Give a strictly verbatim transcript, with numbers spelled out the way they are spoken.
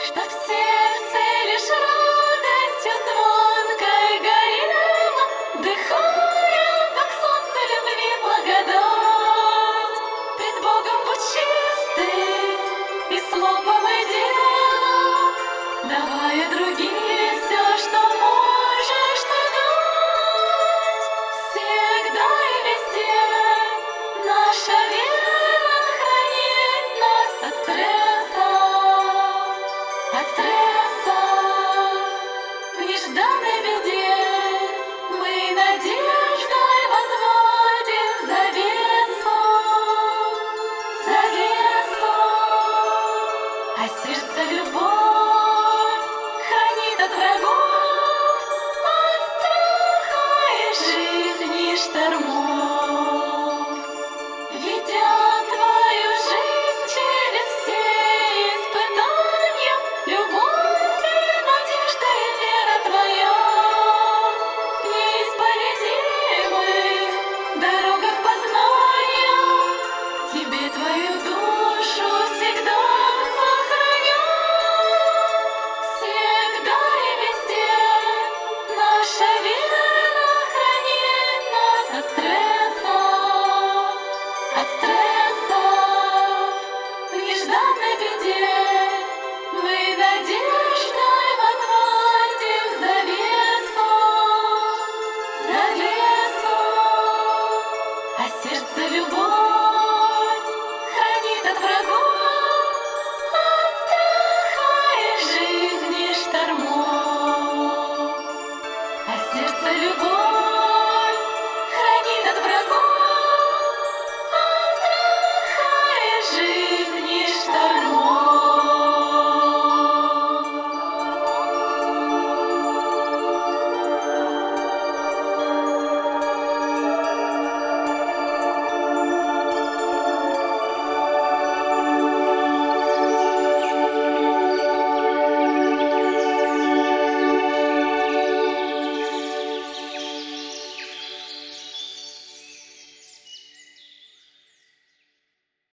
Чтоб сердце лишь радостью звонкой горело, дыхая, как солнце любви, благодать. Пред Богом будь чистым и словом, и делом, давая другим все, что можешь ты дать. Всегда и везде наша вера хранит нас от стресса, от стресса. В нежданной беде мы надеждой возводим завесу, завесу. А сердце любовь хранит от врагов, от страха и жизни штормов. Ведя твою жизнь через все испытания, любовь и надежда и вера твоя в неисповедимых дорогах познания тебе твою душу всегда сохранят. Всегда и везде наша вера хранит нас от стресса, от стресса. В нежданной беде мы надеемся.